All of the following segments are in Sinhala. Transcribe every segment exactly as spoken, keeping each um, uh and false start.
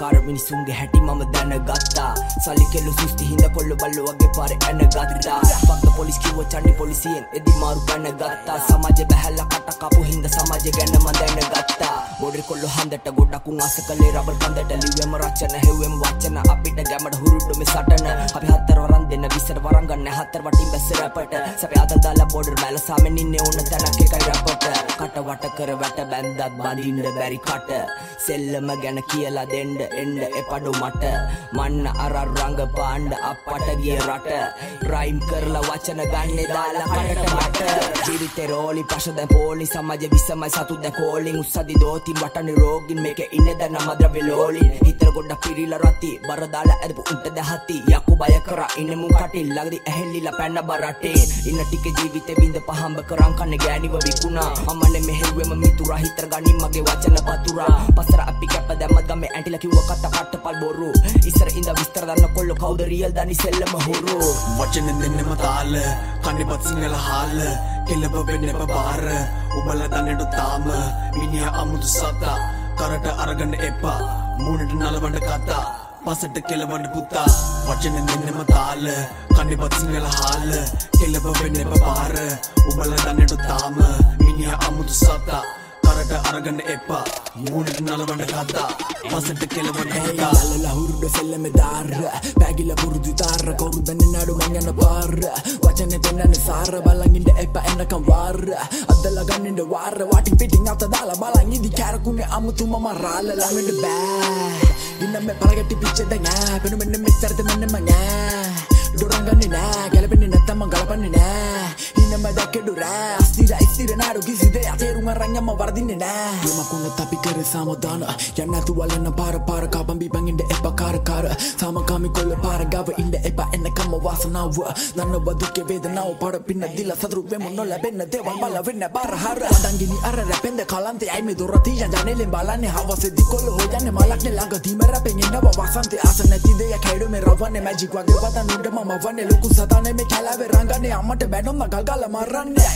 कार මිනිසුන්ගේ හැටි මම දැනගත්තා සල්ලි කෙල්ල සුස්ති හින්දා කොල්ල බල්ලෝ වගේ පාරේ ඇනගත්තා ෆක්ද පොලිස් කිව්ව චණ්ඩි පොලිසියෙන් එදි මාරු පැනගත්තා සමාජෙ බැහැලා කට කපු හින්දා සමාජෙ ගැන මම දැනගත්තා බොඩර් කොල්ල හන්දට ගොඩක් උන් ආස කළේ රබර් කන්දට ලිව්වෙම රචන හෙව්වෙම වචන අපිට ගැමඩ හුරුඩු මේ සටන අපි හතර වරන් දෙන්න විසර වරන් ගන්න හතර වටින් බැස්ස රැපට සැපේ අත දාලා බොඩර් මැල සාමෙන් ඉන්නේ ඕන තැනක් එකයි රැපට කට වට කර වැට බැන්දත් බඳින්න බැරි කට සෙල්ලම ගැන කියලා දෙන්න එන්න එපඩු මට මන්න අර රංග පාණ්ඩ අපට ගිය රට රයිම් කරලා වචන ගන්නේ දාලා කටට මට ජීවිතේ රෝලි පෂ දැන් පොලි සමාජෙ විසමයි සතු දැන් කෝලින් උස්සදි දෝතින් වටනේ රෝගින් මේකේ ඉන්නේ දැන් නමද්‍රව්‍ය ලෝලි හිතර ගොඩක් පිරිලා රති බර දාලා ඇදපු උන්ට දහති යකු බය කරා ඉන්නේ මුන් කටින් ළඟදි ඇහෙල්ලිලා පැන්න බරටේ ඉන්න ටික ජීවිතේ බින්ද පහම්බ කරන් කන්නේ ගෑනිව විකුණා අම්මනේ මෙහෙව්වෙම මිතුරා හිතර ගනින් මගේ වචන පතුරා පසර අපි කැප දැම්මත් ගමේ ඇන්ටිලා කිව්ව කත කට්ටපල් බොරු ඉස්සර ඉඳ විස්තර දන්න කොල්ල කවුද රියල් දනි සෙල්ලම හොරු වචන දෙන්නෙම තාල කන්නේපත් සිංහල හාල කෙලව වෙන්නේ බබාර උඹලා දන්නට තාම මිනිහා අමුතු සතා කරට අරගන්න එපා මූණට නලවන්න කතා පසට කෙලවන්න පුතා වචන දෙන්නෙම තාල කන්නේපත් සිංහල හාල කෙලව වෙන්නේ බබාර උඹලා දන්නට තාම මිනිහා අමුතු සතා කරට අරගන්න එපා මූණට නලවන්න කතා පසට කෙලවන්න පුතා ලාලා හුරුඩ සෙල්ලම දාර පැගිලා පුරුදු තාර කවුරුදන්නේ නඩු මං යන පාර වචනේ පෙන්නන්නේ සාර බලන් ඉන්න එපා එන්නකම් වාර අදලා ගන්නින්න වාර වටින් පිටින් අත දාලා බලන් ඉදි කැරකුනේ අමුතු මම රාල ළඟට බෑ ඉන්න මේ පළගටි පිච්ච දැන් ඈ පෙනු මෙන්න මෙච්චරද මෙන්න මං ඈ දොරංගන්නේ නෑ ගැලපෙන්නේ නැත්තම් මං ගලපන්නේ නෑ ඉන්නම දැක්කෙඩුරා අස්තිර ඉස්තිර නාඩු කිසි දෙයක් තේරුම් අරන් යම වරදින්නේ නෑ යමකුණ අපි කරේ සමාදාන යන්න තුවලන පාර පාර කාපම් බීපන් ඉන්න එපා කාර කාර සාමකාමී කොල්ල පාර ගාව ඉන්න එපා එන්නකම වාසනාව නන්න බදුකේ වේදනාව පාර පින්න දිලා සතුරු වෙමු නොලැබෙන්න දේවල් බල වෙන්න බාර හර දංගිනි අර රැපෙන්ද කලන්තේ අයි මේ දොර තියන් ජනෙලෙන් බලන්නේ හවසේදී කොල්ල හොයන්නේ මලක්නේ ළඟදීම රැපෙන් ඉන්නවා වසන්තේ ආස නැති දෙයක් හැඩු මේ රවන්නේ මැජික් වගේ වතන් උඩ මම වන්නේ ලොකු සතානේ මේ කැලෑවේ රංගන්නේ අම්මට බැනොම ගල්ගල මරන්නේ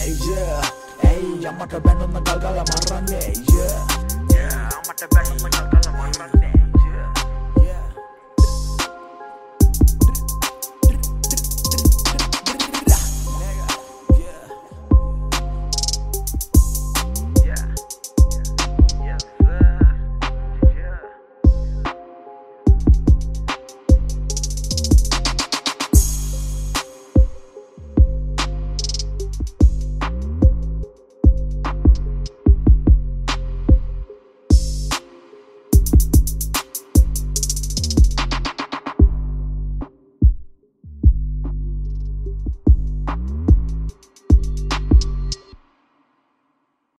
Hey, I'm not a band on the Galgala Marane. Yeah, yeah, I'm not a band on the Galgala Marane.